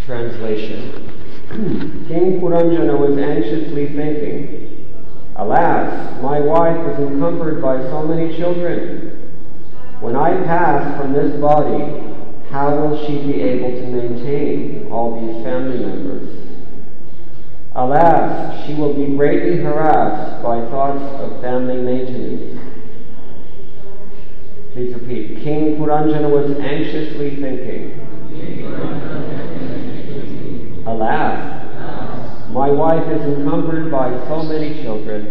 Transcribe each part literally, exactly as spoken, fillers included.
Translation. King Puranjana was anxiously thinking, "Alas, my wife is encumbered by so many children. When I pass from this body, how will she be able to maintain all these family members? Alas, she will be greatly harassed by thoughts of family maintenance." Please repeat. King Puranjana was anxiously thinking, "Alas, my wife is encumbered by so many children.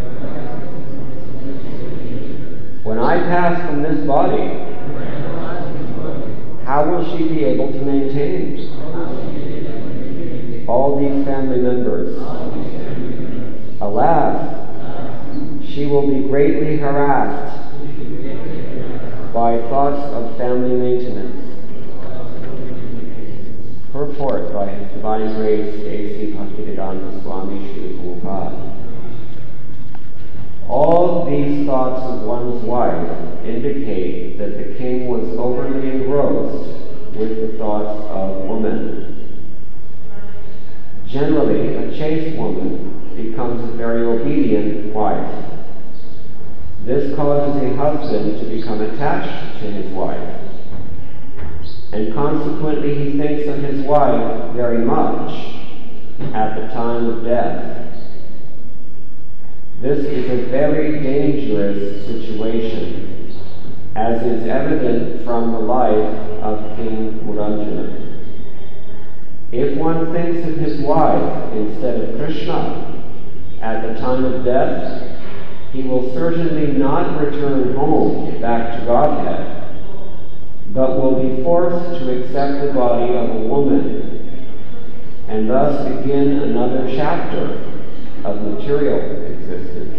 When I pass from this body, how will she be able to maintain all these family members? Alas, she will be greatly harassed by thoughts of family maintenance." Purport by His Divine Grace A C Bhaktivedanta Swami Srila Prabhupada. All these thoughts of one's wife indicate that the king was overly engrossed with the thoughts of woman. Generally, a chaste woman becomes a very obedient wife. This causes a husband to become attached to his wife, and consequently he thinks of his wife very much at the time of death. This is a very dangerous situation, as is evident from the life of King Puranjana. If one thinks of his wife instead of Krishna at the time of death, he will certainly not return home back to Godhead, but will be forced to accept the body of a woman, and thus begin another chapter of material existence.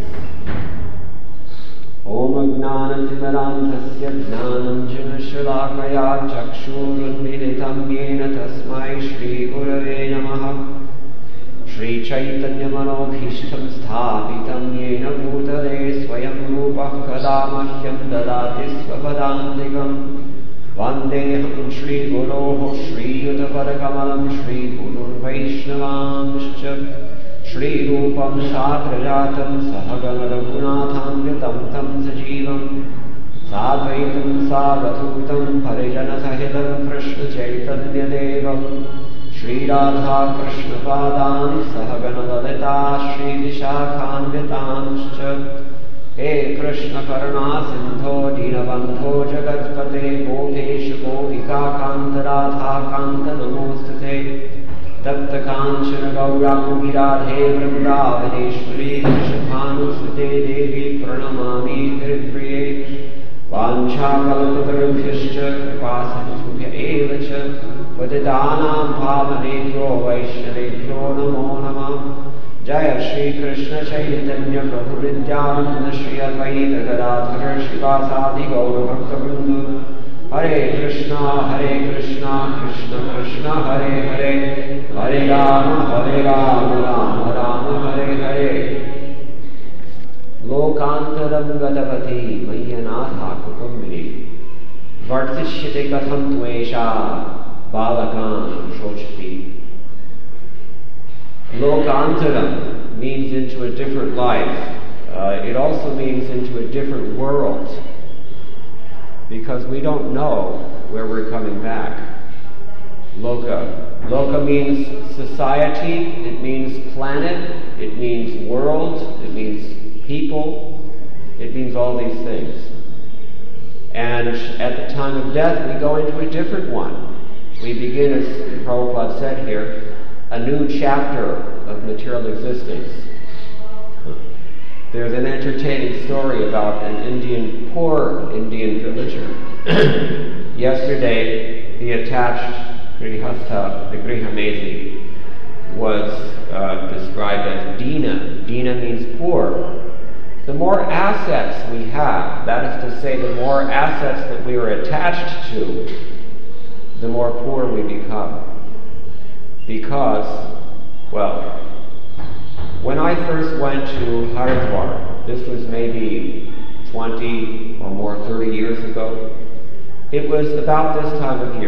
Om Agnana Timarantasya Jnananjana Shalakaya Chakshurunmilitam Yena Tasmai Shri Gurave Namaha Shri Chaitanya Manobhishtam Sthapitam Yena Bhutale Swayam Rupah Kadamahyam Dadati Svapadantikam Vandeham Shri Guroho Shri Yutapadakamalam Shri Gurun Vaishnavanscha Shri Rupam Sagrajatam Sahagana Raghunatham Tam Sajivam Sadvaitam Savadhutam Parijana Sahitam Krishna Chaitanya Devam Shri Radha Krishna Padam Sahagana Lalita Shri Vishakhanvitanscha He Krishna Karuna Sindho Dinabandho Jagatpate Gopesha Gopika Kanta Radha Kanta Namostate Tapta Kanchana Gaurang Radhe Vrindavaneshwari Vishakhanusute Devi Pranamami Hripriye Vanchakalpatarubhyascha Kripasindhubhya evacha Vadidanam Bhavanebhyo Vaishnavebhyo Namo Namah Jaya Shri Krishna Chaitanya Prabhu Nityananda Shri Advaita Gadadhara Shivasadi Gaura Bhakta Vrinda Hare Krishna Hare Krishna Krishna Krishna Hare Hare Hare Rama Hare Rama Rama Rama Hare Hare Lokantaram Gadavati Mayyanatha Kukumbini Vartishyate Katham Tvesha Balakan Shochati. Lokantaram means into a different life. Uh, it also means into a different world, because we don't know where we're coming back. Loka. Loka means society, it means planet, it means world, it means people, it means all these things. And at the time of death, we go into a different one. We begin, as Prabhupada said here, a new chapter of material existence. There's an entertaining story about an Indian, poor Indian villager. Yesterday, the attached Grihastha, the Grihamesi, was uh, described as Dina. Dina means poor. The more assets we have, that is to say, the more assets that we are attached to, the more poor we become. Because, well, when I first went to Haridwar, this was maybe twenty or more, thirty years ago, it was about this time of year.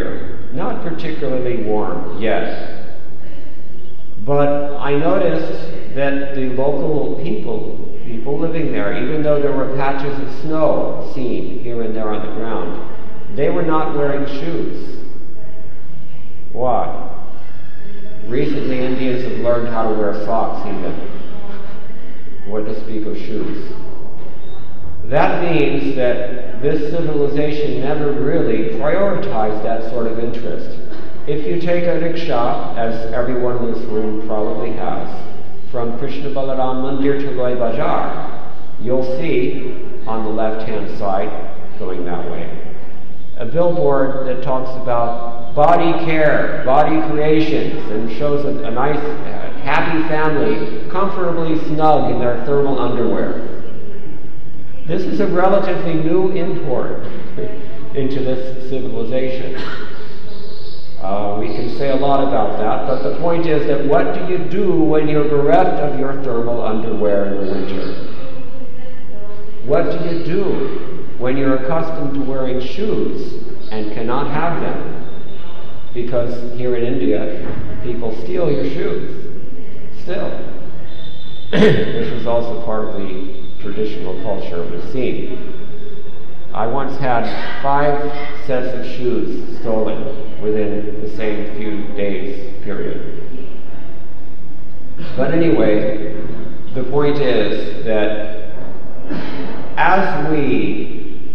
not particularly warm yet. But I noticed that the local people, people living there, even though there were patches of snow seen here and there on the ground, they were not wearing shoes. Why? Recently, Indians have learned how to wear socks even, what to speak of shoes. That means that this civilization never really prioritized that sort of interest. If you take a rickshaw, as everyone in this room probably has, from Krishna Balaram Mandir to Loi Bazaar, you'll see on the left-hand side, going that way, a billboard that talks about body care, body creations, and shows a, a nice, uh, happy family comfortably snug in their thermal underwear. This is a relatively new import into this civilization. Uh, we can say a lot about that, but the point is that what do you do when you're bereft of your thermal underwear in the winter? What do you do when you're accustomed to wearing shoes and cannot have them? Because here in India, people steal your shoes. Still. This is also part of the traditional culture of the scene. I once had five sets of shoes stolen within the same few days period. But anyway, the point is that as we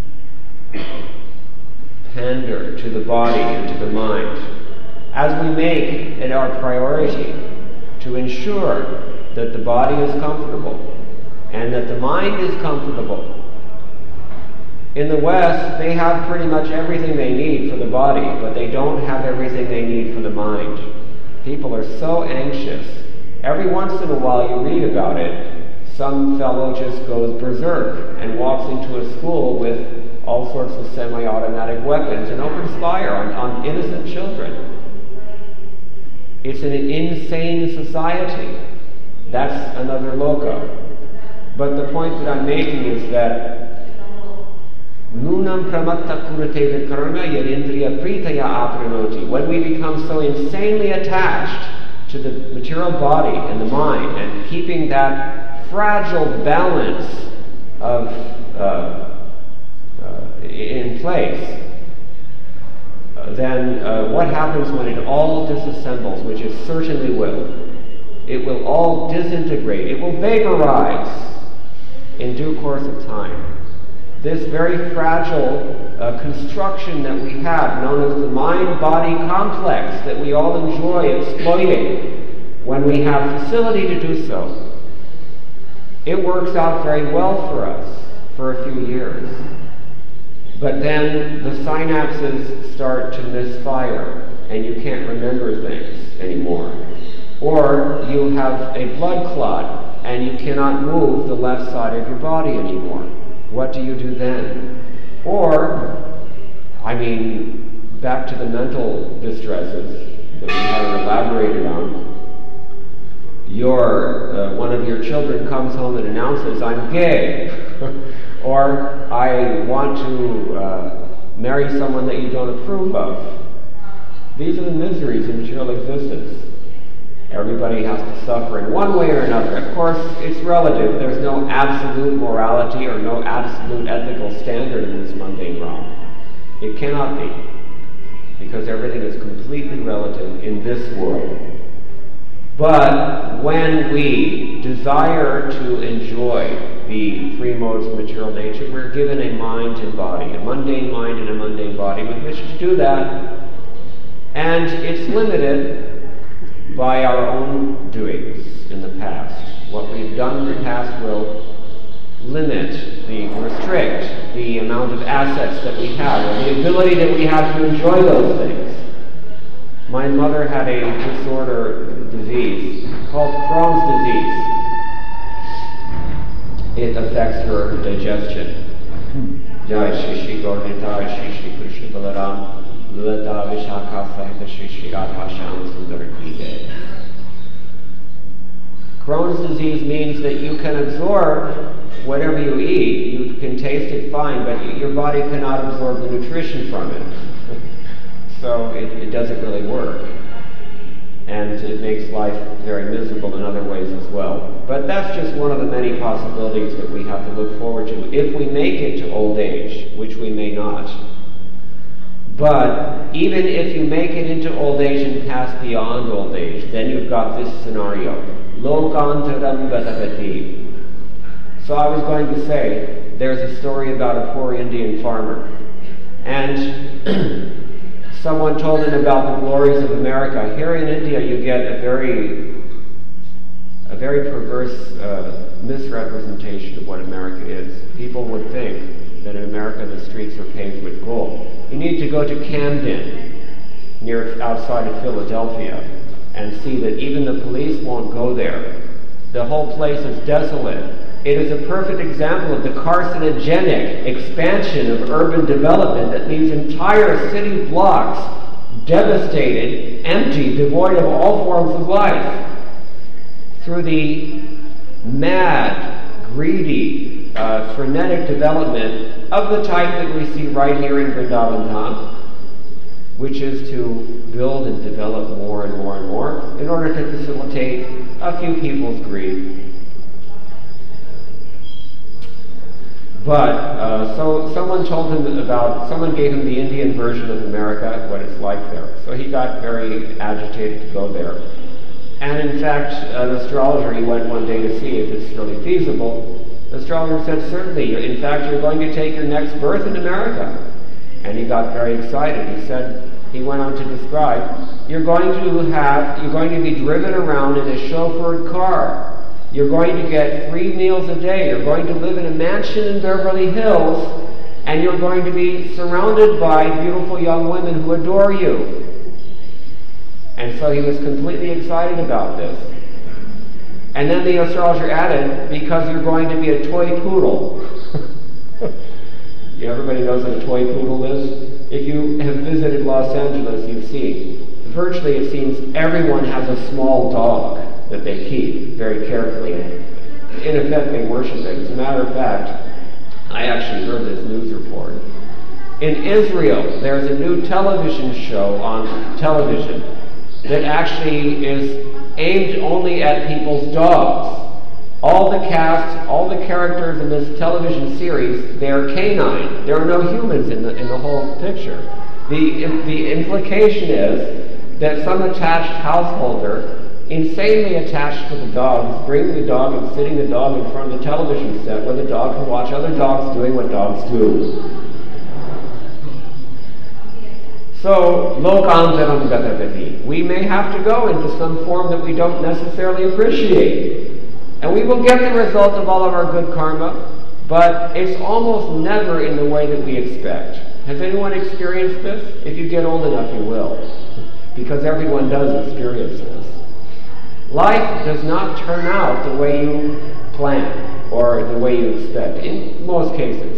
pander to the body and to the mind, as we make it our priority to ensure that the body is comfortable and that the mind is comfortable. In the West, they have pretty much everything they need for the body, but they don't have everything they need for the mind. People are so anxious. Every once in a while you read about it. Some fellow just goes berserk and walks into a school with all sorts of semi-automatic weapons and opens fire on, on innocent children. It's an insane society. That's another loka. But the point that I'm making is that Nunam pramatta kurate vikarna yadindriya pritaya apranoti. When we become so insanely attached to the material body and the mind and keeping that fragile balance of uh, uh, in place, uh, then uh, what happens when it all disassembles, which it certainly will? It will all disintegrate. It will vaporize in due course of time. This very fragile uh, construction that we have, known as the mind-body complex, that we all enjoy exploiting when we have facility to do so, it works out very well for us for a few years. But then the synapses start to misfire, and you can't remember things anymore. Or you have a blood clot, and you cannot move the left side of your body anymore. What do you do then? Or, I mean, back to the mental distresses that we haven't elaborated on. Your, uh, one of your children comes home and announces, I'm gay, or I want to uh, marry someone that you don't approve of. These are the miseries of material existence. Everybody has to suffer in one way or another. Of course, it's relative. There's no absolute morality or no absolute ethical standard in this mundane realm. It cannot be, because everything is completely relative in this world. But when we desire to enjoy the three modes of material nature, we're given a mind and body, a mundane mind and a mundane body with which to do that. And it's limited by our own doings in the past. What we've done in the past will limit, the restrict the amount of assets that we have, or the ability that we have to enjoy those things. My mother had a disorder, disease, called Crohn's disease. It affects her digestion. Jai Shri Shri Gaurnitai Shri Shri Krishna Balaram Lata Vishakha Sahita Shri Shri Radha Shyam Sundar Ki Jai. Crohn's disease means that you can absorb whatever you eat, you can taste it fine, but your body cannot absorb the nutrition from it. So it, it doesn't really work. And it makes life very miserable in other ways as well. But that's just one of the many possibilities that we have to look forward to if we make it to old age, which we may not. But even if you make it into old age and pass beyond old age, then you've got this scenario. Lokantaram gatapati. So I was going to say, there's a story about a poor Indian farmer. And someone told him about the glories of America. Here in India, you get a very, a very perverse uh, misrepresentation of what America is. People would think that in America the streets are paved with gold. You need to go to Camden, near outside of Philadelphia, and see that even the police won't go there. The whole place is desolate. It is a perfect example of the carcinogenic expansion of urban development that leaves entire city blocks devastated, empty, devoid of all forms of life. Through the mad, greedy, uh, frenetic development of the type that we see right here in Vrindavan Dham, which is to build and develop more and more and more in order to facilitate a few people's greed. But, uh, so someone told him about, someone gave him the Indian version of America, what it's like there. So he got very agitated to go there. And in fact, an astrologer, he went one day to see if it's really feasible. The astrologer said, certainly, in fact, you're going to take your next birth in America. And he got very excited. He said, he went on to describe, you're going to have, you're going to be driven around in a chauffeured car. You're going to get three meals a day. You're going to live in a mansion in Beverly Hills, and you're going to be surrounded by beautiful young women who adore you. And so he was completely excited about this. And then the astrologer added, because you're going to be a toy poodle. Everybody knows what a toy poodle is? If you have visited Los Angeles, you've seen. Virtually, it seems everyone has a small dog that they keep very carefully. In effect, they worship it. As a matter of fact, I actually heard this news report. In Israel, there's a new television show on television that actually is aimed only at people's dogs. All the cast, all the characters in this television series, they're canine. There are no humans in the, in the whole picture. The, the implication is that some attached householder, insanely attached to the dog, is bringing the dog and sitting the dog in front of the television set where the dog can watch other dogs doing what dogs do. So, lokantaram gatapati. We may have to go into some form that we don't necessarily appreciate. And we will get the result of all of our good karma, but it's almost never in the way that we expect. Has anyone experienced this? If you get old enough, you will. Because everyone does experience this. Life does not turn out the way you plan or the way you expect, in most cases.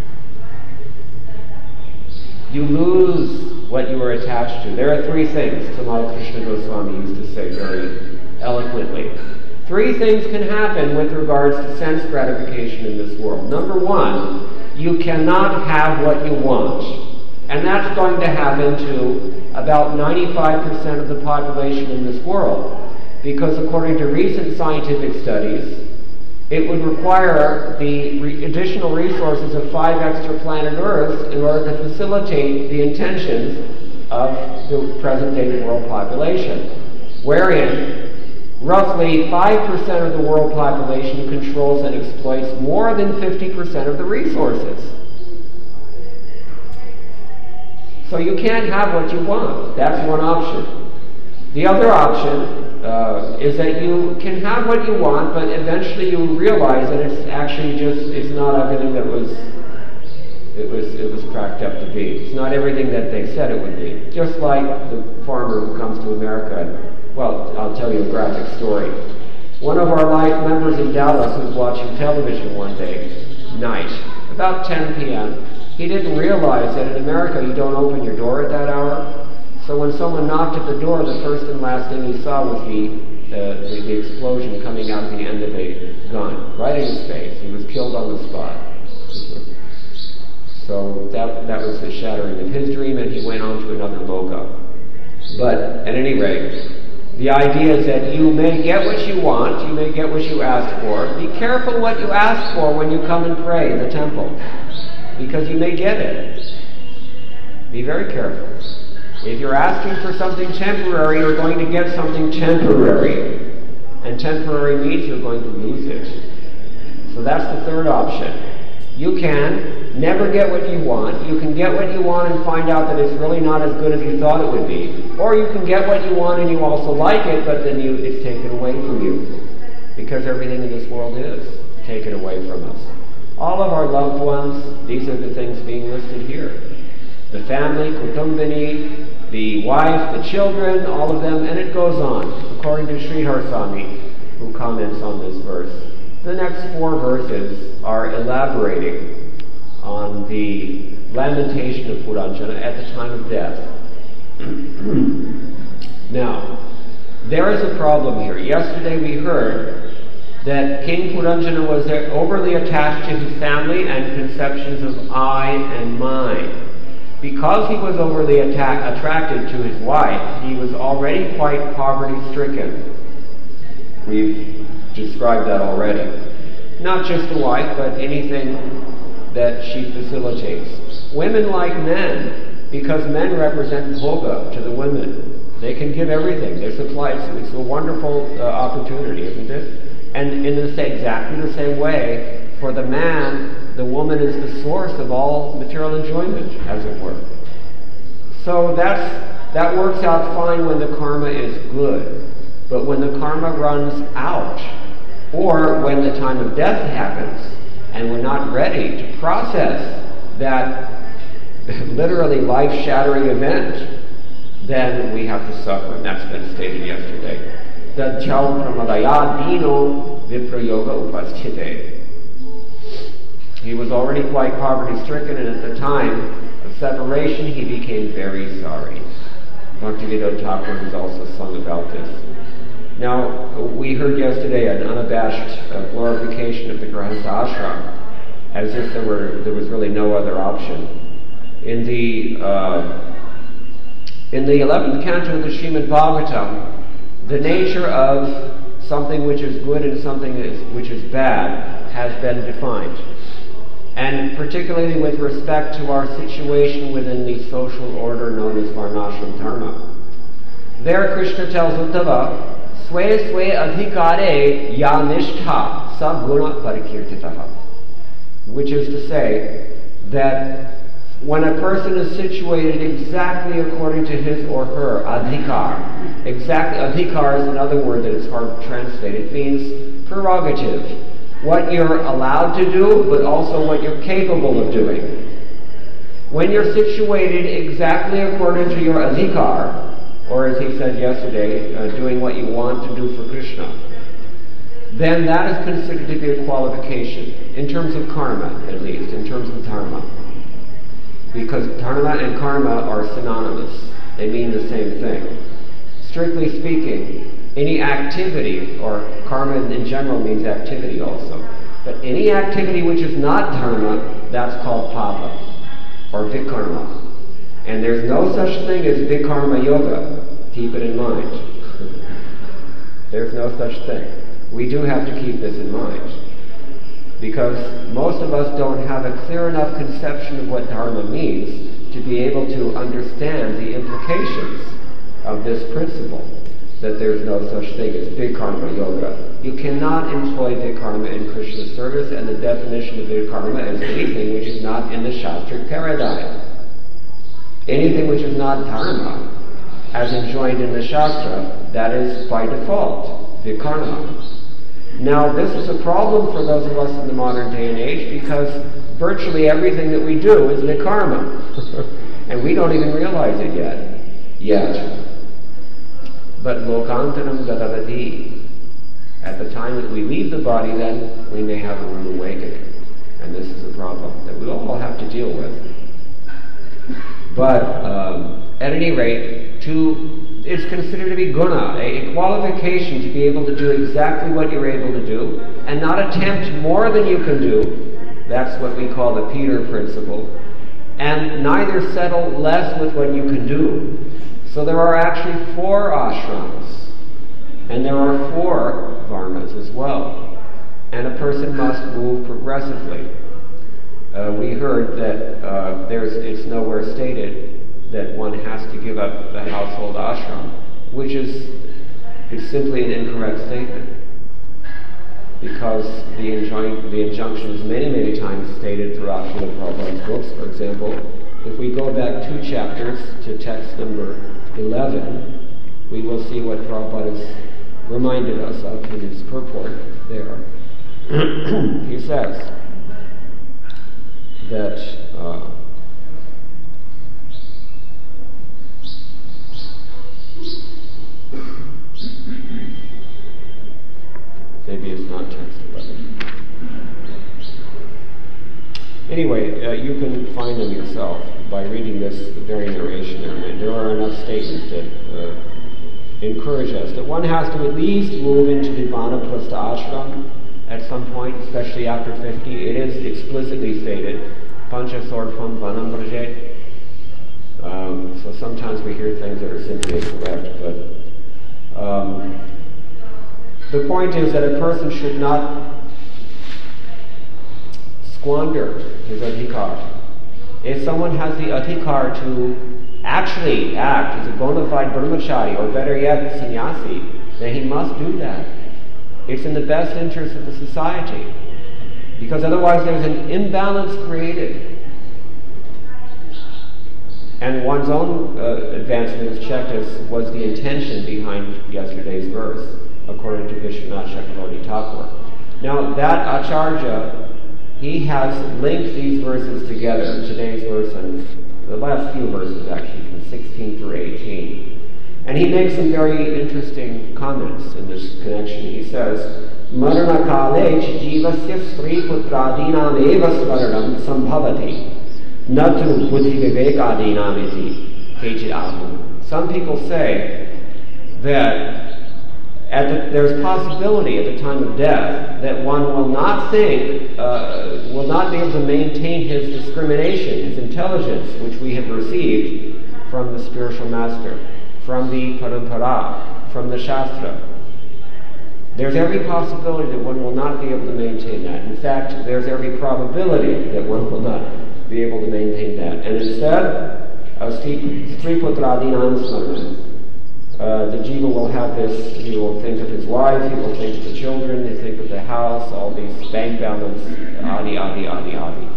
You lose what you were attached to. There are three things, Tamal Krishna Goswami used to say very eloquently. Three things can happen with regards to sense gratification in this world. Number one, you cannot have what you want. And that's going to happen to about ninety-five percent of the population in this world. Because according to recent scientific studies, it would require the re- additional resources of five extraplanet Earths in order to facilitate the intentions of the present-day world population, wherein roughly five percent of the world population controls and exploits more than fifty percent of the resources. So you can't have what you want. That's one option. The other option uh, is that you can have what you want, but eventually you realize that it's actually just, it's not everything that was it was it was cracked up to be. It's not everything that they said it would be. Just like the farmer who comes to America and, well, I'll tell you a graphic story. One of our life members in Dallas was watching television one day, night, about ten p.m. He didn't realize that in America you don't open your door at that hour. So when someone knocked at the door, the first and last thing he saw was the, uh, the, the explosion coming out of the end of a gun, right in his face. He was killed on the spot. So that, that was the shattering of his dream, and he went on to another loka. But at any rate, the idea is that you may get what you want, you may get what you ask for. Be careful what you ask for when you come and pray in the temple, because you may get it. Be very careful. If you're asking for something temporary, you're going to get something temporary. And temporary means you're going to lose it. So that's the third option. You can never get what you want. You can get what you want and find out that it's really not as good as you thought it would be. Or you can get what you want and you also like it, but then you, it's taken away from you. Because everything in this world is taken away from us. All of our loved ones, these are the things being listed here. The family, kutumbini, the wife, the children, all of them, and it goes on, according to Sridhar Swami, who comments on this verse. The next four verses are elaborating on the lamentation of Puranjana at the time of death. Now, there is a problem here. Yesterday we heard that King Puranjana was overly attached to his family and conceptions of I and mine. Because he was overly atta- attracted to his wife, he was already quite poverty-stricken. We've described that already. Not just the wife, but anything that she facilitates. Women like men, because men represent bhoga to the women. They can give everything. They supply it. It's a wonderful uh, opportunity, isn't it? And in the same, exactly the same way, for the man, the woman is the source of all material enjoyment, as it were. So that's, that works out fine when the karma is good. But when the karma runs out, or when the time of death happens, and we're not ready to process that literally life-shattering event, then we have to suffer, and that's been stated yesterday. Dadjau pramadaya dino viprayoga upasthite. He was already quite poverty-stricken, and at the time of separation, he became very sorry. Bhaktivedanta Thakur has also sung about this. Now, we heard yesterday an unabashed uh, glorification of the Grahastha ashram, as if there were there was really no other option. In the uh, in the eleventh canto of the Srimad Bhagavatam, the nature of something which is good and something is, which is bad has been defined. And particularly with respect to our situation within the social order known as Varnashram Dharma. There Krishna tells Uddhava, Swe Swe Adhikare Ya Nishtha Sa Guna Parikirtitaha, which is to say that when a person is situated exactly according to his or her adhikar, exactly, adhikar is another word that is hard to translate. It means prerogative. What you're allowed to do, but also what you're capable of doing. When you're situated exactly according to your adhikar, or as he said yesterday, uh, doing what you want to do for Krishna, then that is considered to be a qualification, in terms of karma, at least, in terms of dharma. Because dharma and karma are synonymous. They mean the same thing. Strictly speaking, any activity, or karma in general means activity also, but any activity which is not dharma, that's called papa, or vikarma. And there's no such thing as vikarma yoga. Keep it in mind. There's no such thing. We do have to keep this in mind, because most of us don't have a clear enough conception of what dharma means to be able to understand the implications of this principle, that there's no such thing as vikarma yoga. You cannot employ vikarma in Krishna's service, and the definition of vikarma is anything which is not in the Shastric paradigm. Anything which is not dharma, as enjoined in the Shastra, that is by default vikarma. Now, this is a problem for those of us in the modern day and age, because virtually everything that we do is vikarma, and we don't even realize it yet. Yet. But lokantaram gadavati, at the time that we leave the body, then we may have a rude awakening. And this is a problem that we all have to deal with. But um, at any rate, to, it's considered to be guna, a, a qualification to be able to do exactly what you're able to do, and not attempt more than you can do. That's what we call the Peter principle. and neither settle less with what you can do. So there are actually four ashrams, and there are four varnas as well. And a person must move progressively. Uh, we heard that uh, there's, it's nowhere stated that one has to give up the household ashram, which is, is simply an incorrect statement. Because the, enjoin, the injunction is many, many times stated throughout Srila Prabhupada's books. For example, if we go back two chapters to text number eleven, we will see what Prabhupada has reminded us of in his purport there. He says that uh, maybe it's not text eleven. Anyway, uh, you can find them yourself by reading this very narration there. And there are enough statements that uh, encourage us that one has to at least move into the Vanaprastha ashram at some point, especially after fifty. It is explicitly stated, Pancha Sordhvam Vanam Brajet. Um, so sometimes we hear things that are simply incorrect, but um, the point is that a person should not squander his adhikar. If someone has the adhikar to actually act as a bona fide brahmachari, or better yet, sannyasi, then he must do that. It's in the best interest of the society, because otherwise there's an imbalance created. And one's own uh, advancement is checked as was the intention behind yesterday's verse, according to Vishwanath Chakravarti Thakur. Now, that Acharya, he has linked these verses together, today's verse and the last few verses actually, from sixteen through eighteen. And he makes some very interesting comments in this connection. He says, Marana kale jivasya stri putradinam eva smaranam sambhavati natu buddhi vivekadinam iti kechid ahu. Some people say that At the, there's possibility at the time of death that one will not think, uh, will not be able to maintain his discrimination, his intelligence, which we have received from the spiritual master, from the parampara, from the shastra. There's every possibility that one will not be able to maintain that. In fact, there's every probability that one will not be able to maintain that. And instead, Striputradinam Smaranam. Uh, the jiva will have this, he will think of his wife, he will think of the children, he will think of the house, all these bank balance, adi, adi, adi, adi.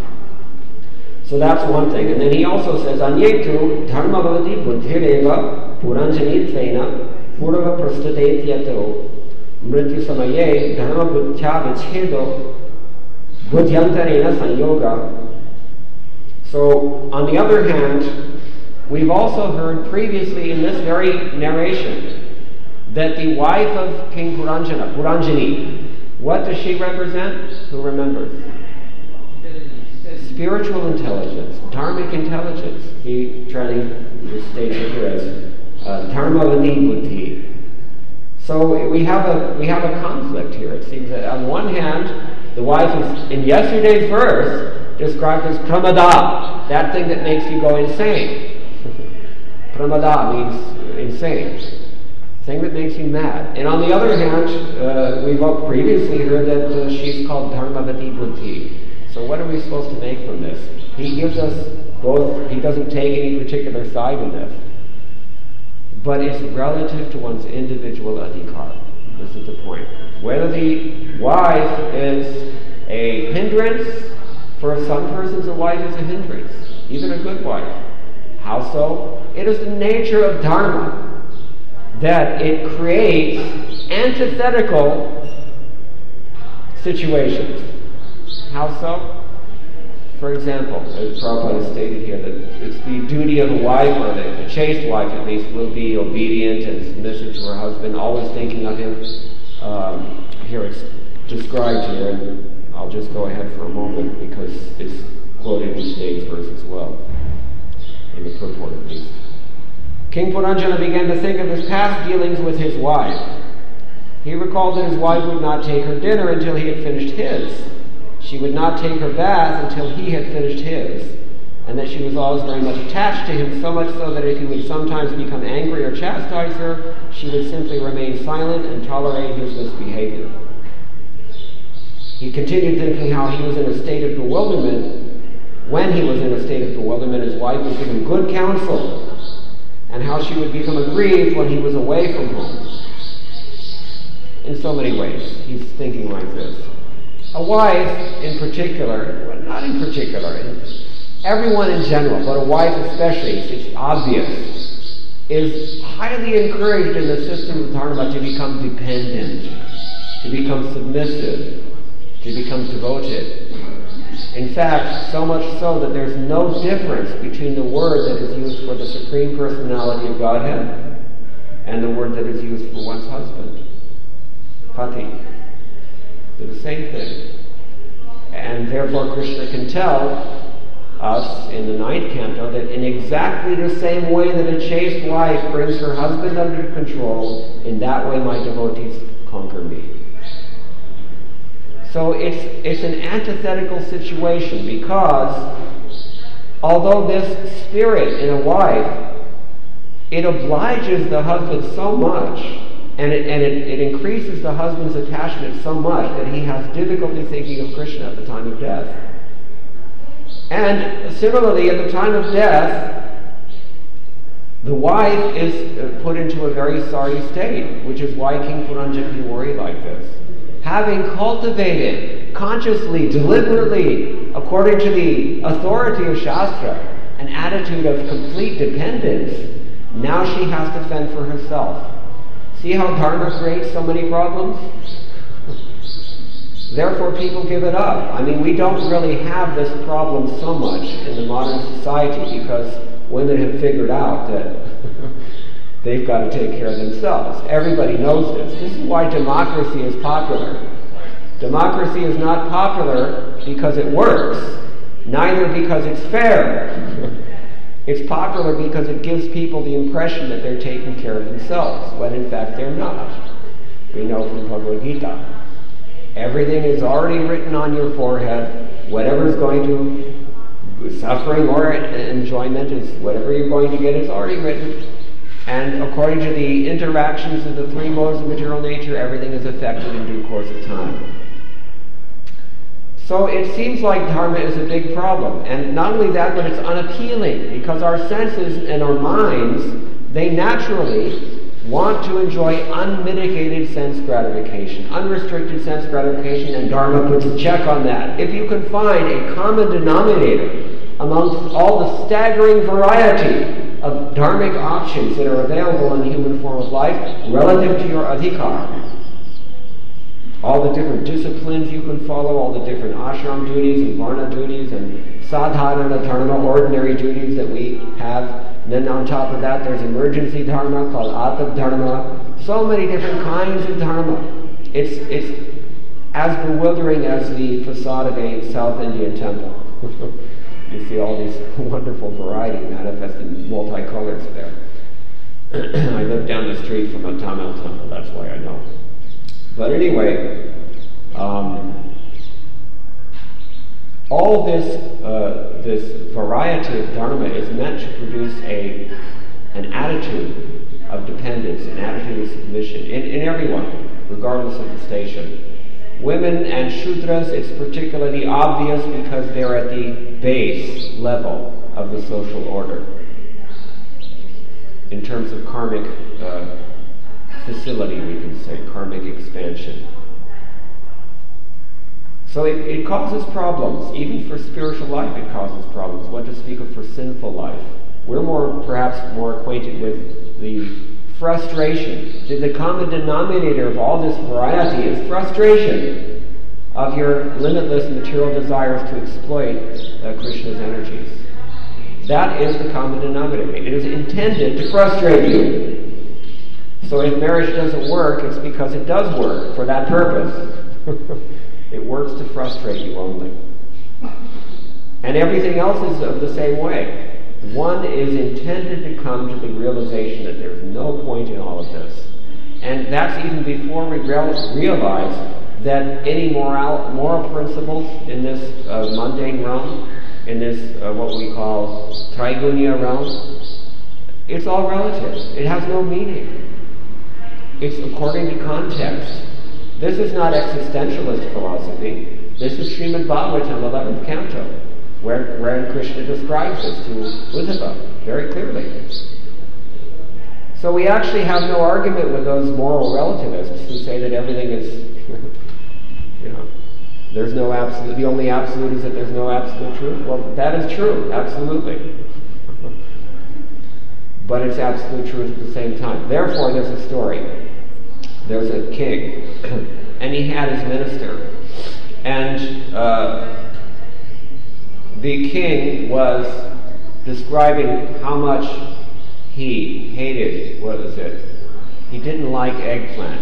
So that's one thing. And then he also says, Anyetu dharma bhavati buddhireva puranjani tvena purava prastate yato mrityu samaye dharma buddhya vichedo buddhyantarena sanyoga. So, on the other hand, we've also heard previously in this very narration that the wife of King Puranjana, Puranjani, what does she represent? Who remembers? Spiritual intelligence, dharmic intelligence. He translates it here as uh, dharmavati buddhi. So we have a we have a conflict here. It seems that on one hand, the wife is in yesterday's verse described as pramada, that thing that makes you go insane. Pramada means insane, thing that makes you mad. And on the other hand, uh, we've previously heard that uh, she's called Dharmavati Buddhi. So what are we supposed to make from this? He gives us both, he doesn't take any particular side in this. But it's relative to one's individual adhikar. This is the point. Whether the wife is a hindrance, for some persons a wife is a hindrance, even a good wife. How so? It is the nature of dharma that it creates antithetical situations. How so? For example, as Prabhupada has stated here, that it's the duty of a wife, or the, the chaste wife at least, will be obedient and submissive to her husband, always thinking of him. Um, here it's described here, and I'll just go ahead for a moment because it's quoted in today's verse as well, in the purport at least. King Puranjana began to think of his past dealings with his wife. He recalled that his wife would not take her dinner until he had finished his. She would not take her bath until he had finished his. and that she was always very much attached to him, so much so that if he would sometimes become angry or chastise her, she would simply remain silent and tolerate his misbehavior. He continued thinking how he was in a state of bewilderment. When he was in a state of bewilderment, his wife would give him good counsel, and how she would become aggrieved when he was away from home. In so many ways, he's thinking like this. A wife in particular, well, not in particular, everyone in general, but a wife especially, it's obvious, is highly encouraged in the system of Dharma to become dependent, to become submissive, to become devoted. In fact, so much so that there's no difference between the word that is used for the Supreme Personality of Godhead and the word that is used for one's husband. Pati. They're the same thing. And therefore Krishna can tell us in the ninth canto that in exactly the same way that a chaste wife brings her husband under control, in that way my devotees conquer me. So it's, it's an antithetical situation, because although this spirit in a wife, it obliges the husband so much, and it, and it, it increases the husband's attachment so much that he has difficulty thinking of Krishna at the time of death. And similarly, at the time of death, the wife is put into a very sorry state, which is why King Puranjan can worry like this. Having cultivated consciously, deliberately, according to the authority of Shastra, an attitude of complete dependence, now she has to fend for herself. See how Dharma creates so many problems? Therefore people give it up. I mean, we don't really have this problem so much in the modern society because women have figured out that they've got to take care of themselves. Everybody knows this. This is why democracy is popular. Democracy is not popular because it works, neither because it's fair. It's popular because it gives people the impression that they're taking care of themselves, when in fact they're not. We know from Bhagavad Gita. Everything is already written on your forehead. Whatever is going to, suffering or enjoyment, is whatever you're going to get is already written. And according to the interactions of the three modes of material nature, everything is affected in due course of time. So it seems like Dharma is a big problem. And not only that, but it's unappealing, because our senses and our minds, they naturally want to enjoy unmitigated sense gratification, unrestricted sense gratification, and Dharma puts a check on that. If you can find a common denominator amongst all the staggering variety of dharmic options that are available in the human form of life relative to your adhikar, all the different disciplines you can follow, all the different ashram duties and varna duties and sadhana dharma, ordinary duties that we have. And then on top of that, there's emergency dharma called atad dharma. So many different kinds of dharma. It's, it's as bewildering as the facade of a South Indian temple. You see all these wonderful variety manifested in multicolors there. I live down the street from a Tamil temple, that's why I know. But anyway, um, all this uh, this variety of dharma is meant to produce a an attitude of dependence, an attitude of submission in, in everyone, regardless of the station. Women and Shudras, it's particularly obvious because they're at the base level of the social order in terms of karmic uh, facility, we can say, karmic expansion. So it, it causes problems. Even for spiritual life it causes problems. What to speak of for sinful life? We're more, perhaps more acquainted with the frustration. The common denominator of all this variety is frustration of your limitless material desires to exploit uh, Krishna's energies. That is the common denominator. It is intended to frustrate you. So if marriage doesn't work, it's because it does work for that purpose. It works to frustrate you only. And everything else is of the same way. One is intended to come to the realization that there's no point in all of this. And that's even before we real, realize that any moral, moral principles in this uh, mundane realm in this, uh, what we call Traigunya realm, it's all relative. It has no meaning. It's according to context. This is not existentialist philosophy. This is Srimad Bhagavatam, eleventh canto, where, where Krishna describes this to Uddhava very clearly. So we actually have no argument with those moral relativists who say that everything is, you know, there's no absolute, the only absolute is that there's no absolute truth. Well, that is true, absolutely. But it's absolute truth at the same time. Therefore, there's a story. There's a king, and he had his minister. And uh, the king was describing how much he hated, what is it? He didn't like eggplant.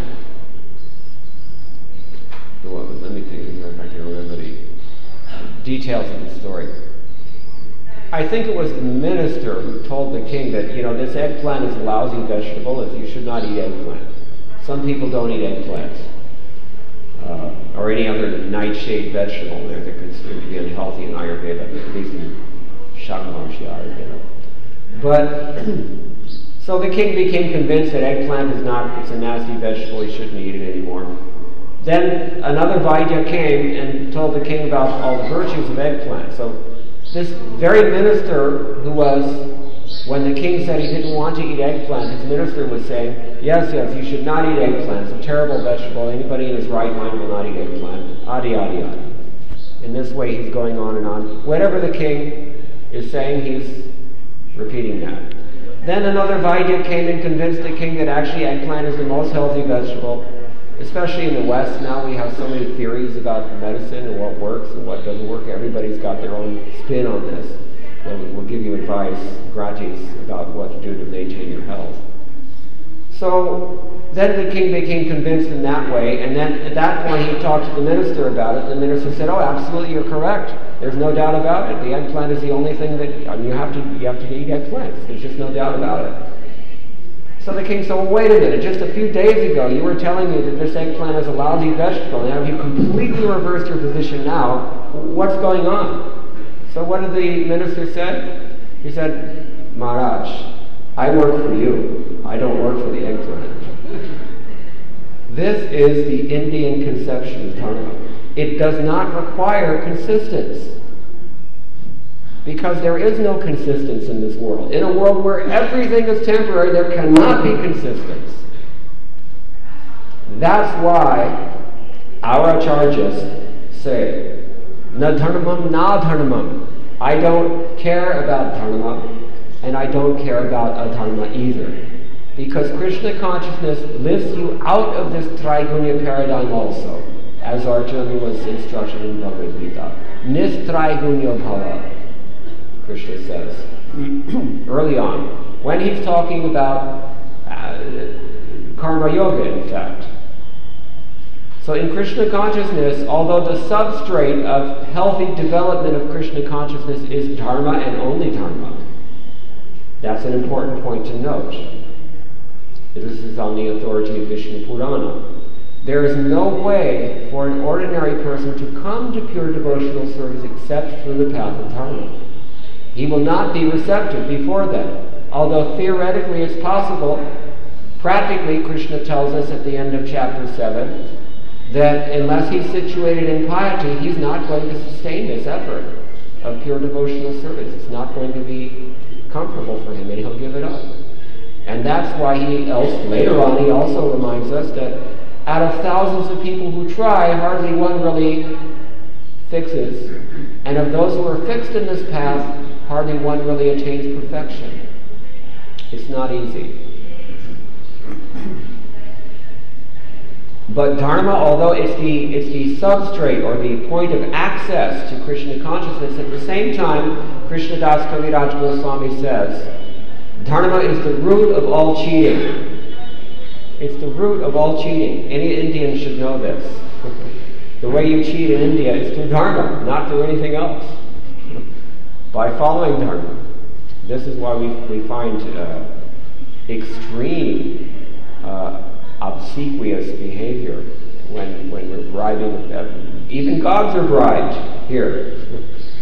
What was, let me think if I can remember the details of the story. I think it was the minister who told the king that, you know, this eggplant is a lousy vegetable, and you should not eat eggplant. Some people don't eat eggplants. Uh, or any other nightshade vegetable. They're, they're considered to be unhealthy in Ayurveda, at least in Shakavamshi Ayurveda. But, so the king became convinced that eggplant is not, it's a nasty vegetable, he shouldn't eat it anymore. Then another Vaidya came and told the king about all the virtues of eggplant. So this very minister who was, when the king said he didn't want to eat eggplant, his minister was saying, yes, yes, you should not eat eggplant. It's a terrible vegetable. Anybody in his right mind will not eat eggplant. Adi, adi, adi. In this way, he's going on and on. Whatever the king is saying, he's repeating that. Then another Vaidya came and convinced the king that actually eggplant is the most healthy vegetable, especially in the West. Now we have so many theories about medicine and what works and what doesn't work. Everybody's got their own spin on this. We'll, we'll give you advice, gratis, about what to do to maintain your health. So then the king became convinced in that way, and then at that point he talked to the minister about it. The minister said, oh, absolutely, you're correct. There's no doubt about it. The eggplant is the only thing that, I mean, you have to, you have to eat eggplants. There's just no doubt about it. So the king said, well, wait a minute, just a few days ago you were telling me that this eggplant is a lousy vegetable. Now you completely reversed your position now. What's going on? So what did the minister say? He said, Maharaj, I work for you. I don't work for the eggplant. This is the Indian conception of dharma. It does not require consistence. Because there is no consistence in this world. In a world where everything is temporary, there cannot be consistence. That's why our acharyas say, na dharmam na dharmam. I don't care about dharma, and I don't care about adharma either. Because Krishna consciousness lifts you out of this Traigunya paradigm also, as Arjuna was instructed in Bhagavad Gita. Nistraigunya bhava, Krishna says, early on, when he's talking about uh, karma yoga, in fact. So in Krishna consciousness, although the substrate of healthy development of Krishna consciousness is dharma and only dharma, that's an important point to note. This is on the authority of Vishnu Purana. There is no way for an ordinary person to come to pure devotional service except through the path of dharma. He will not be receptive before then. Although theoretically it's possible, practically Krishna tells us at the end of chapter seven that unless he's situated in piety, he's not going to sustain this effort of pure devotional service. It's not going to be comfortable for him, and he'll give it up. And that's why he else, later on he also reminds us that out of thousands of people who try, hardly one really fixes. And of those who are fixed in this path, hardly one really attains perfection. It's not easy. But dharma, although it's the, it's the substrate or the point of access to Krishna consciousness, at the same time, Krishna Das Kaviraj Goswami says, dharma is the root of all cheating. It's the root of all cheating. Any Indian should know this. The way you cheat in India is through dharma, not through anything else. By following dharma. This is why we, we find uh, extreme uh, obsequious behavior when, when we're bribing. Uh, even gods are bribed here.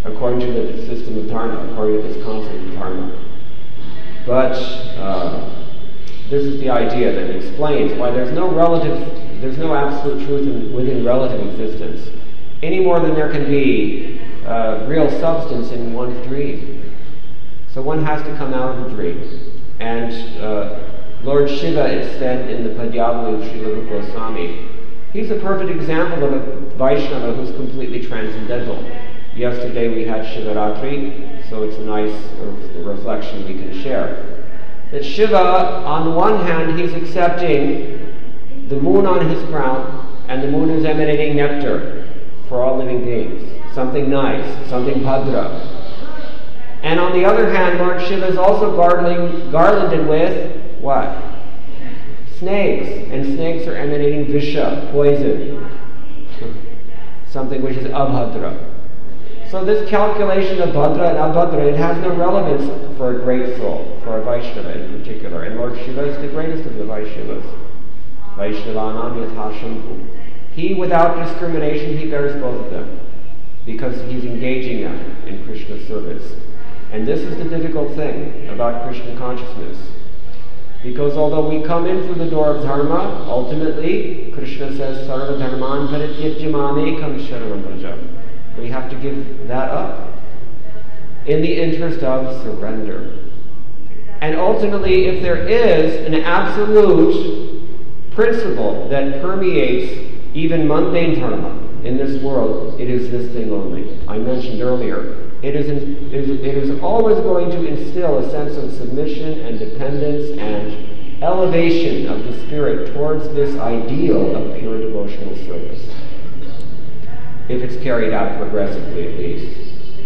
according to the system of dharma, according to this concept of dharma. But uh, this is the idea that explains why there's no relative, there's no absolute truth in, within relative existence, any more than there can be uh, real substance in one's dream. So one has to come out of the dream. And uh, Lord Shiva is said in the Padyavali of Srila Rupa Goswami, he's a perfect example of a Vaishnava who's completely transcendental. Yesterday we had Shivaratri, so it's a nice uh, reflection we can share. That Shiva, on the one hand, he's accepting the moon on his crown, and the moon is emanating nectar for all living beings. Something nice, something bhadra. And on the other hand, Lord Shiva is also garlanded, garlanded with what? Snakes. And snakes are emanating visha, poison. Something which is abhadra. So this calculation of bhadra and abhadra, it has no relevance for a great soul, for a Vaishnava in particular. And Lord Shiva is the greatest of the Vaishnavas. Vaishnavanam yathashambhu. He, without discrimination, he bears both of them, because he's engaging them in Krishna service. And this is the difficult thing about Krishna consciousness. Because although we come in through the door of dharma, ultimately, Krishna says, sarva dharman parityajya mamekam sharanam vraja. We have to give that up in the interest of surrender. And ultimately, if there is an absolute principle that permeates even mundane dharma in this world, it is this thing only. I mentioned earlier, it is, in, it is, it is always going to instill a sense of submission and dependence and elevation of the spirit towards this ideal of pure devotional service, if it's carried out progressively at least.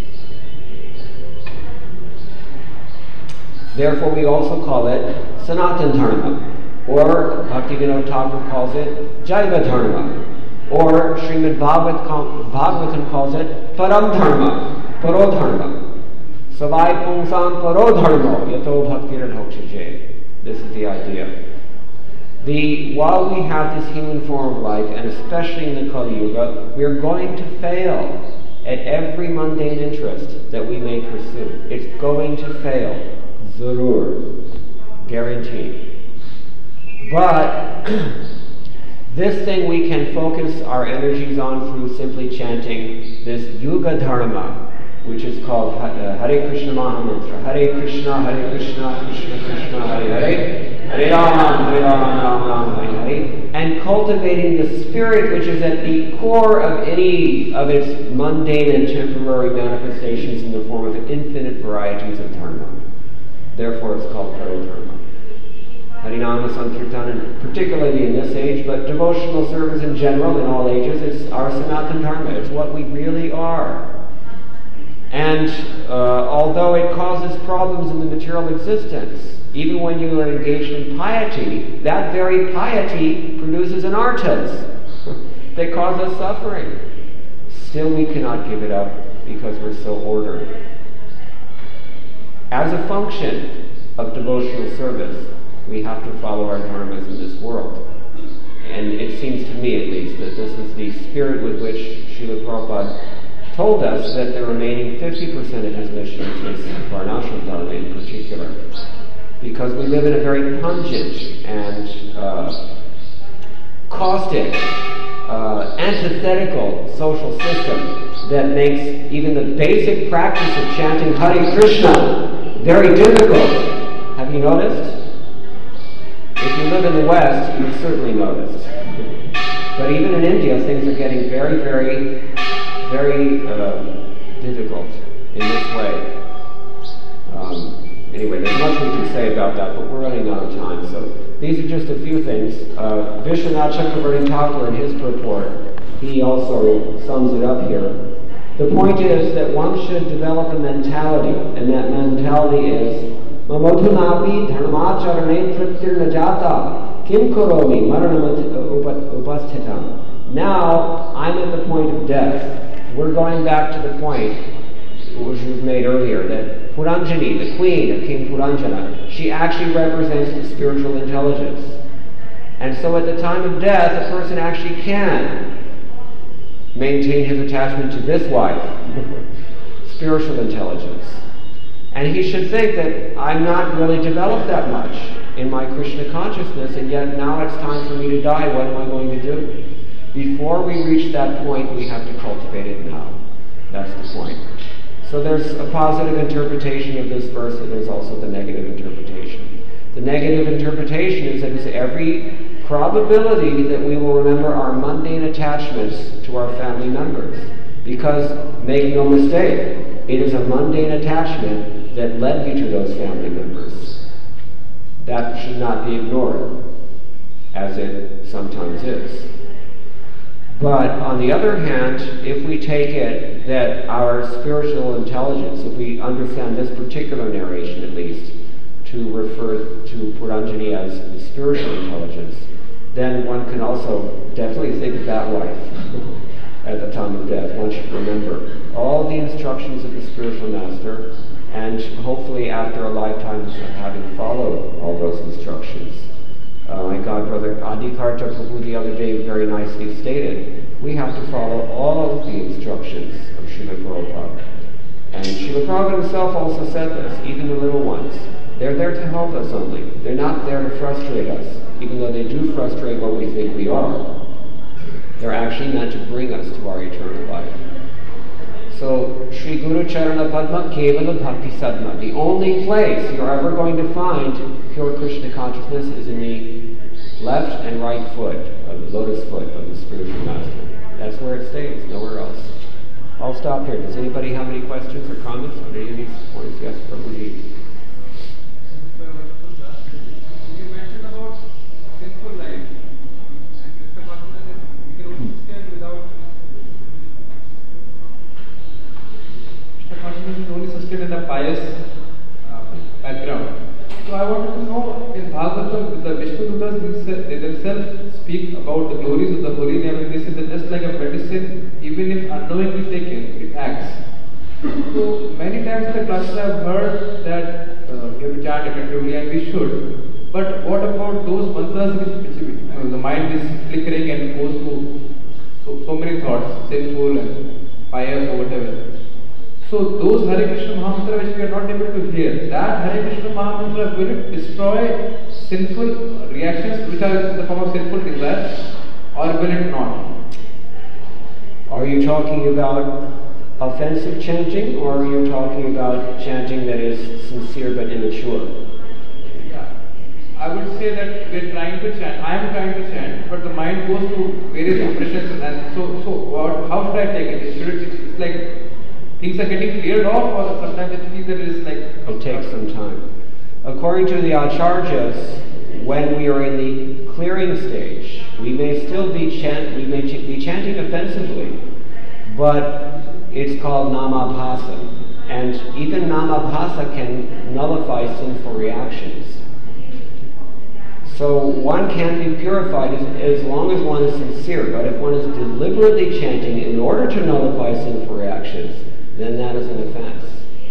Therefore, we also call it Sanatan Dharma, or Bhaktivinoda Thakur calls it Jaiva Dharma, or Srimad Bhagavatam calls it Param Dharma, Paro Dharma. Savai Pungsam Paro Dharma, Yato Bhaktirat Hokshaje. This is the idea. The, while we have this human form of life, and especially in the Kali Yuga, we are going to fail at every mundane interest that we may pursue. It's going to fail. Zarur. Guaranteed. But this thing we can focus our energies on through simply chanting this Yuga Dharma, which is called uh, Hare Krishna Mahamantra. Hare Krishna, Hare Krishna, Krishna Krishna, Hare Hare. Hare Rama, Hare Rama, Rama Rama, Hare Hare, and cultivating the spirit which is at the core of any of its mundane and temporary manifestations in the form of infinite varieties of dharma. Therefore it's called Paro Dharma. Harinama Sankirtan, particularly in this age, but devotional service in general, in all ages, it's our Sanatan Dharma. It's what we really are. And uh, although it causes problems in the material existence, even when you are engaged in piety, that very piety produces anarthas that cause us suffering. Still, we cannot give it up because we're so ordered. As a function of devotional service, we have to follow our dharmas in this world. And it seems to me, at least, that this is the spirit with which Srila Prabhupada told us that the remaining fifty percent of his mission is Varnashram Dharma in particular. Because we live in a very pungent and uh, caustic, uh, antithetical social system that makes even the basic practice of chanting Hare Krishna very difficult. Have you noticed? If you live in the West, you've certainly noticed. But even in India, things are getting very, very, very uh, difficult in this way. Um, Anyway, there's much we can say about that, but we're running out of time. So these are just a few things. Uh, Vishwanath Chakravarti Thakur, in his purport, he also sums it up here. The point is that one should develop a mentality, and that mentality is Mamodhunapi dharmacharane pratyir najata kim koromi maranam upasthitam. Now, I'm at the point of death. We're going back to the point which was made earlier, that Puranjani, the queen of King Puranjana, she actually represents the spiritual intelligence. And so at the time of death, a person actually can maintain his attachment to this wife, spiritual intelligence. And he should think that I'm not really developed that much in my Krishna consciousness, and yet now it's time for me to die. What am I going to do? Before we reach that point, we have to cultivate it now. That's the point. So there's a positive interpretation of this verse, and there's also the negative interpretation. The negative interpretation is that there's every probability that we will remember our mundane attachments to our family members. Because, make no mistake, it is a mundane attachment that led you to those family members. That should not be ignored, as it sometimes is. But on the other hand, if we take it that our spiritual intelligence, if we understand this particular narration at least, to refer to Puranjani as the spiritual intelligence, then one can also definitely think of that wife at the time of death. One should remember all the instructions of the spiritual master, and hopefully after a lifetime of having followed all those instructions. Uh, my God brother Adikarta Prabhu the other day very nicely stated, we have to follow all of the instructions of Srila Prabhupada. And Srila Prabhupada himself also said this, even the little ones. They're there to help us only. They're not there to frustrate us, even though they do frustrate what we think we are. They're actually meant to bring us to our eternal life. So, Sri Guru Charana Padma Kevala Bhakti Sadma. The only place you're ever going to find pure Krishna consciousness is in the left and right foot, of the lotus foot of the spiritual master. That's where it stays, nowhere else. I'll stop here. Does anybody have any questions or comments on any of these points? Yes, Prabhuji. You mentioned about sinful life. And Krishna consciousness is, we can only sustain without Krishna consciousness is only sustained in a pious uh, background. So I wanted to know, in Bhagavatam, the Vishnu Dutas, they themselves speak about the glories of the holy name, and they say that just like a medicine, even if unknowingly taken, it acts. So many times in the classes I have heard that uh, we have to chant effectively, and we should. But what about those mantras which, which uh, the mind is flickering and goes to so, so many thoughts, sinful and pious or whatever. So those Hare Krishna Mahamantra which we are not able to hear, that Hare Krishna Mahamantra, will it destroy sinful reactions which are in the form of sinful desires, or will it not? Are you talking about offensive chanting, or are you talking about chanting that is sincere but immature? Yeah, I would say that we are trying to chant, I am trying to chant, but the mind goes to various yeah. impressions, and so, so what, how should I take it? Should it it's like things are getting cleared off, or sometimes it feels that it is like... It takes some time. According to the Acharyas, when we are in the clearing stage, we may still be, chant, we may ch- be chanting offensively, but it's called namabhasa. And even namabhasa can nullify sinful reactions. So one can be purified as, as long as one is sincere, but if one is deliberately chanting in order to nullify sinful reactions, then that is an offense.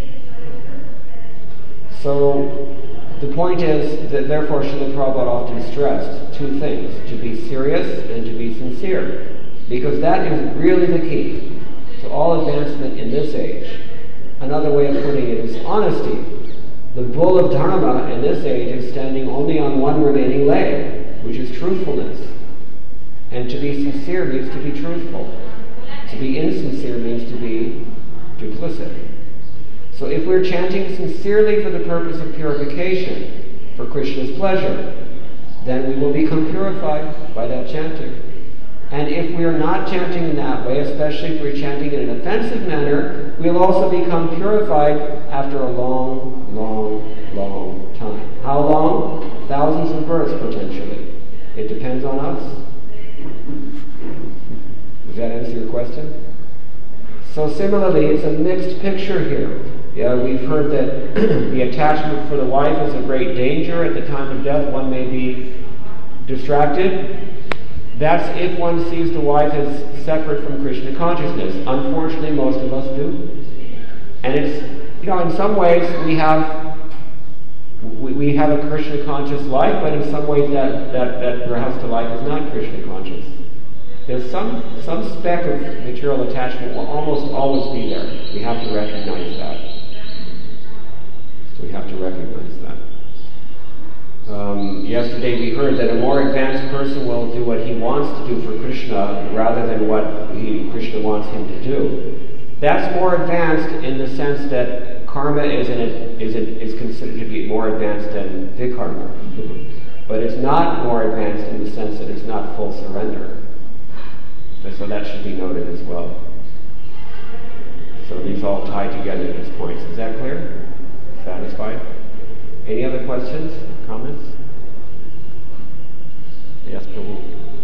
So the point is that therefore Srila Prabhupada often stressed two things, to be serious and to be sincere, because that is really the key to all advancement in this age. Another way of putting it is honesty. The bull of Dharma in this age is standing only on one remaining leg, which is truthfulness. And to be sincere means to be truthful. To be insincere means to be duplicit. So if we're chanting sincerely for the purpose of purification, for Krishna's pleasure, then we will become purified by that chanting. And if we are not chanting in that way, especially if we're chanting in an offensive manner, we'll also become purified after a long, long, long time. How long? Thousands of births, potentially. It depends on us. Does that answer your question? So similarly, it's a mixed picture here. Yeah, we've heard that the attachment for the wife is a great danger. At the time of death, one may be distracted. That's if one sees the wife as separate from Krishna consciousness. Unfortunately, most of us do. And it's, you know, in some ways we have we, we have a Krishna conscious life, but in some ways that, that, that grahastha life is not Krishna conscious. There's some, some speck of material attachment will almost always be there. We have to recognize that. So we have to recognize that. Um, yesterday we heard that a more advanced person will do what he wants to do for Krishna rather than what he, Krishna wants him to do. That's more advanced in the sense that karma is, in a, is, a, is considered to be more advanced than vikarma. But it's not more advanced in the sense that it's not full surrender. So that should be noted as well. So these all tie together at these points. Is that clear? Satisfied? Any other questions? Comments? Yes, Prabhu.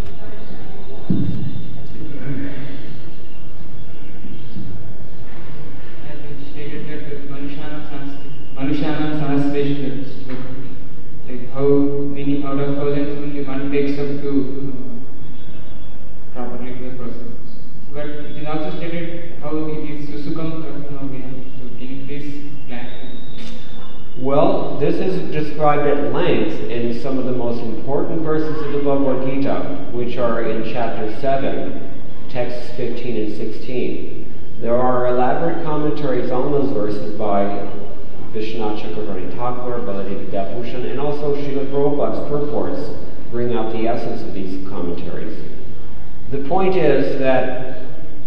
As you stated that Manushana Sahasreshta, like how many out of thousands only one takes up to uh, properly do the process. But it is also stated how it is Susukam Kartanavya. So can you please clarify? Well, this is described at length in some of the most important verses of the Bhagavad Gita, which are in chapter seven, texts fifteen and sixteen. There are elaborate commentaries on those verses by Vishwanath Chakravarti Thakur, Baladev Vidyabhushan, and also Srila Prabhupada's purports bring out the essence of these commentaries. The point is that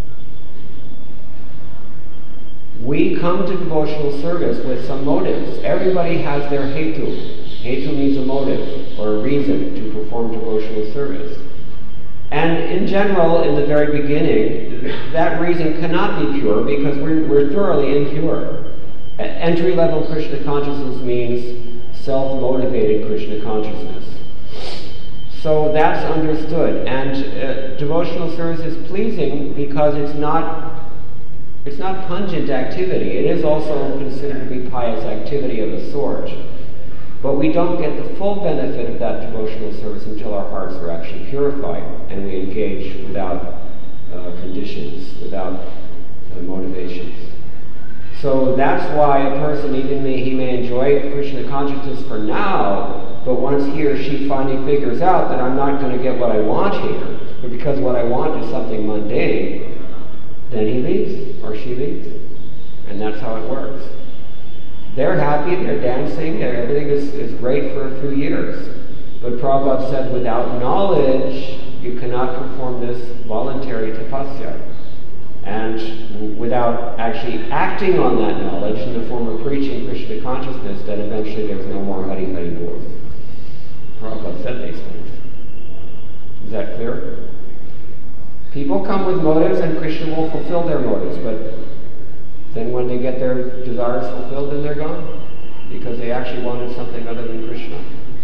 we come to devotional service with some motives. Everybody has their hetu. Hetu means a motive or a reason to perform devotional service. And in general, in the very beginning, that reason cannot be pure because we're, we're thoroughly impure. Entry-level Krishna consciousness means self-motivated Krishna consciousness. So that's understood. And uh, devotional service is pleasing because it's not It's not pungent activity. It is also considered to be pious activity of a sort. But we don't get the full benefit of that devotional service until our hearts are actually purified and we engage without uh, conditions, without uh, motivations. So that's why a person, even may, he may enjoy Krishna consciousness for now, but once he or she finally figures out that I'm not going to get what I want here, but because what I want is something mundane, then he leaves, or she leaves. And that's how it works. They're happy, they're dancing, they're, everything is, is great for a few years. But Prabhupada said, without knowledge, you cannot perform this voluntary tapasya. And without actually acting on that knowledge in the form of preaching Krishna consciousness, then eventually there's no more Hari Hari Bol. Prabhupada said these things. Is that clear? People come with motives and Krishna will fulfill their motives, but then when they get their desires fulfilled, then they're gone. Because they actually wanted something other than Krishna.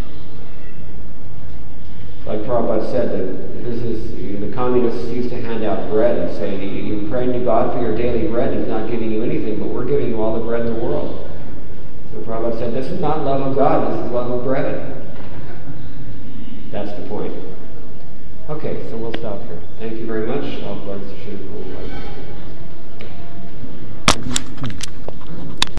Like Prabhupada said, that this is, you know, the communists used to hand out bread and say, you're praying to God for your daily bread, and He's not giving you anything, but we're giving you all the bread in the world. So Prabhupada said, this is not love of God, this is love of bread. That's the point. Okay, so we'll stop here. Thank you very much. All glories to Srila Prabhupada.